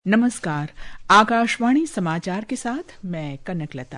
नमस्कार। आकाशवाणी समाचार के साथ मैं कनकलता।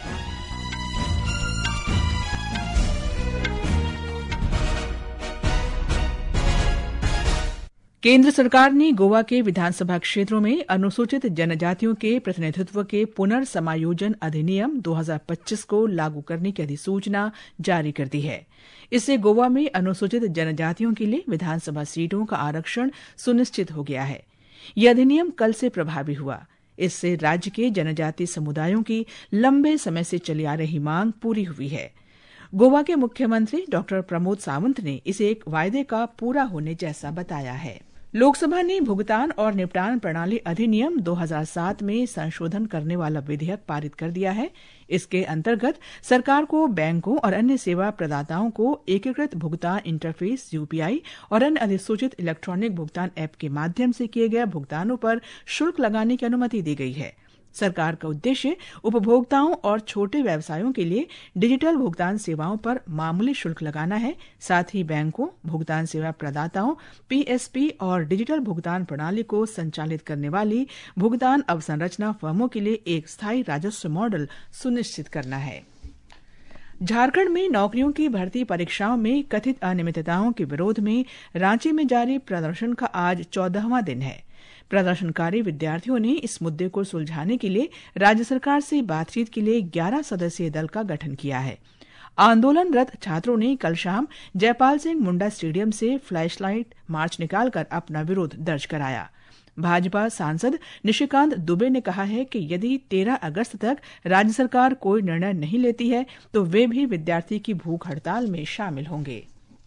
केंद्र सरकार ने गोवा के विधानसभा क्षेत्रों में अनुसूचित जनजातियों के प्रतिनिधित्व के पुनर्समायोजन अधिनियम 2025 को लागू करने की अधिसूचना जारी कर दी है। इससे गोवा में अनुसूचित जनजातियों के लिए विधानसभा सीटों का आरक्षण सुनिश्चित हो गया है। यह अधिनियम कल से प्रभावी हुआ। इससे राज्य के जनजातीय समुदायों की लंबे समय से चली आ रही मांग पूरी हुई है। गोवा के मुख्यमंत्री डॉ प्रमोद सावंत ने इसे एक वायदे का पूरा होने जैसा बताया है। लोकसभा ने भुगतान और निपटान प्रणाली अधिनियम 2007 में संशोधन करने वाला विधेयक पारित कर दिया है। इसके अंतर्गत सरकार को बैंकों और अन्य सेवा प्रदाताओं को एकीकृत भुगतान इंटरफेस यूपीआई और अन्य अधिसूचित इलेक्ट्रॉनिक भुगतान ऐप के माध्यम से किए गए भुगतानों पर शुल्क लगाने की अनुमति दी गई है। सरकार का उद्देश्य उपभोक्ताओं और छोटे व्यवसायों के लिए डिजिटल भुगतान सेवाओं पर मामूली शुल्क लगाना है। साथ ही बैंकों, भुगतान सेवा प्रदाताओं, पीएसपी और डिजिटल भुगतान प्रणाली को संचालित करने वाली भुगतान अवसंरचना फर्मों के लिए एक स्थायी राजस्व मॉडल सुनिश्चित करना है। झारखंड में नौकरियों की भर्ती परीक्षाओं में कथित अनियमितताओं के विरोध में रांची में जारी प्रदर्शन का आज 14वां दिन है। प्रदर्शनकारी विद्यार्थियों ने इस मुद्दे को सुलझाने के लिए राज्य सरकार से बातचीत के लिए 11 सदस्यीय दल का गठन किया है। आंदोलनरत छात्रों ने कल शाम जयपाल सिंह मुंडा स्टेडियम से फ्लैशलाइट मार्च निकालकर अपना विरोध दर्ज कराया। भाजपा सांसद निशिकांत दुबे ने कहा है कि यदि 13 अगस्त तक राज्य सरकार कोई निर्णय नहीं लेती है तो वे भी विद्यार्थी की भूख हड़ताल में शामिल होंगे।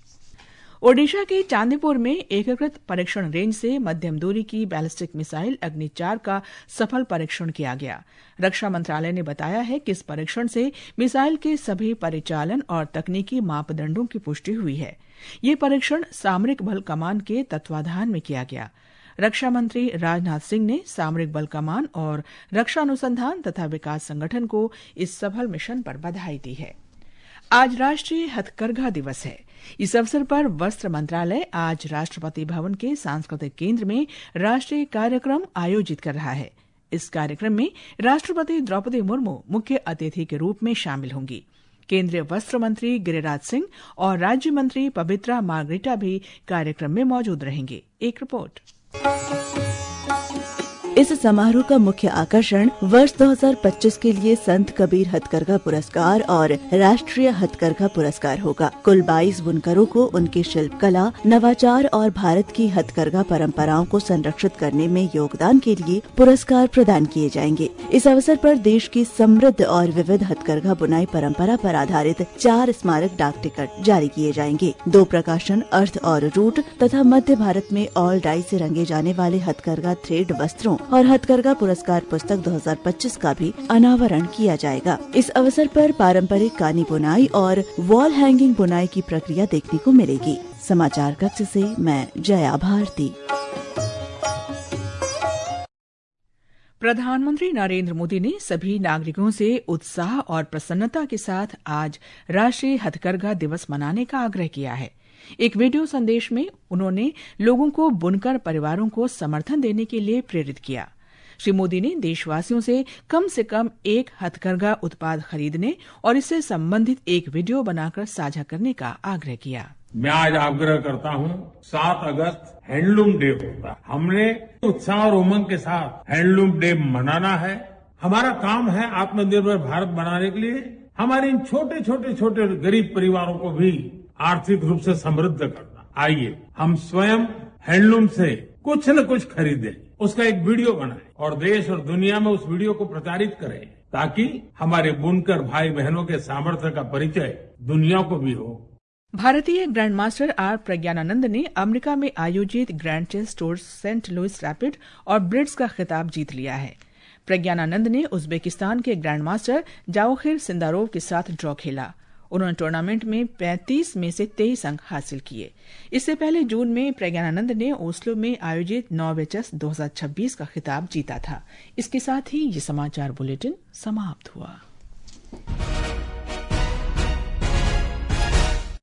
ओडिशा के चांदीपुर में एकीकृत परीक्षण रेंज से मध्यम दूरी की बैलिस्टिक मिसाइल अग्नि 4 का सफल परीक्षण किया गया। रक्षा मंत्रालय ने बताया है कि इस परीक्षण से मिसाइल के सभी परिचालन और तकनीकी मापदंडों की पुष्टि हुई है। ये परीक्षण सामरिक बल कमान के तत्वाधान में किया गया। रक्षा मंत्री राजनाथ सिंह ने सामरिक बल कमान और रक्षा अनुसंधान तथा विकास संगठन को इस सफल मिशन पर बधाई दी है। आज राष्ट्रीय हथकरघा दिवस है। इस अवसर पर वस्त्र मंत्रालय आज राष्ट्रपति भवन के सांस्कृतिक केंद्र में राष्ट्रीय कार्यक्रम आयोजित कर रहा है। इस कार्यक्रम में राष्ट्रपति द्रौपदी मुर्मू मुख्य अतिथि के रूप में शामिल होंगी। केंद्रीय वस्त्र मंत्री गिरिराज सिंह और राज्य मंत्री पवित्रा मार्गरेटा भी कार्यक्रम में मौजूद रहेंगे। एक रिपोर्ट। इस समारोह का मुख्य आकर्षण वर्ष 2025 के लिए संत कबीर हथकरघा पुरस्कार और राष्ट्रीय हथकरघा पुरस्कार होगा। कुल 22 बुनकरों को उनकी शिल्प कला, नवाचार और भारत की हथकरघा परंपराओं को संरक्षित करने में योगदान के लिए पुरस्कार प्रदान किए जाएंगे। इस अवसर पर देश की समृद्ध और विविध हथकरघा बुनाई परंपरा पर आधारित 4 स्मारक डाक टिकट जारी किए जाएंगे। 2 प्रकाशन अर्थ और रूट तथा मध्य भारत में ऑल डाई से रंगे जाने वाले हथकरघा थ्रेड वस्त्रों और हथकरघा पुरस्कार पुस्तक 2025 का भी अनावरण किया जाएगा। इस अवसर पर पारंपरिक कानी बुनाई और वॉल हैंगिंग बुनाई की प्रक्रिया देखने को मिलेगी। समाचार कक्ष से मैं जया भारती। प्रधानमंत्री नरेंद्र मोदी ने सभी नागरिकों से उत्साह और प्रसन्नता के साथ आज राष्ट्रीय हथकरघा दिवस मनाने का आग्रह किया है। एक वीडियो संदेश में उन्होंने लोगों को बुनकर परिवारों को समर्थन देने के लिए प्रेरित किया। श्री मोदी ने देशवासियों से कम एक हथकरघा उत्पाद खरीदने और इससे संबंधित एक वीडियो बनाकर साझा करने का आग्रह किया। मैं आज आग्रह करता हूँ, 7 अगस्त हैंडलूम डे होता है। हमने उत्साह और उमंग के साथ हैंडलूम डे मनाना है। हमारा काम है आत्मनिर्भर भारत बनाने के लिए हमारे इन छोटे गरीब परिवारों को भी आर्थिक रूप से समृद्ध करना। आइए हम स्वयं हैंडलूम से कुछ न कुछ खरीदें, उसका एक वीडियो बनाएं और देश और दुनिया में उस वीडियो को प्रचारित करें ताकि हमारे बुनकर भाई बहनों के सामर्थ्य का परिचय दुनिया को भी हो। भारतीय ग्रैंड मास्टर आर प्रज्ञानानंद ने अमेरिका में आयोजित grand chess tour Saint Louis rapid और ब्लिट्ज का खिताब जीत लिया है। प्रज्ञानानंद ने उज्बेकिस्तान के ग्रैंड मास्टर जाओखिर सिंदारोव के साथ ड्रॉ खेला। उन्होंने टूर्नामेंट में 35 में से 23 अंक हासिल किए। इससे पहले जून में प्रज्ञानानंद ने ओस्लो में आयोजित नॉर्वे चेस 2026 का खिताब जीता था। इसके साथ ही ये समाचार बुलेटिन समाप्त हुआ।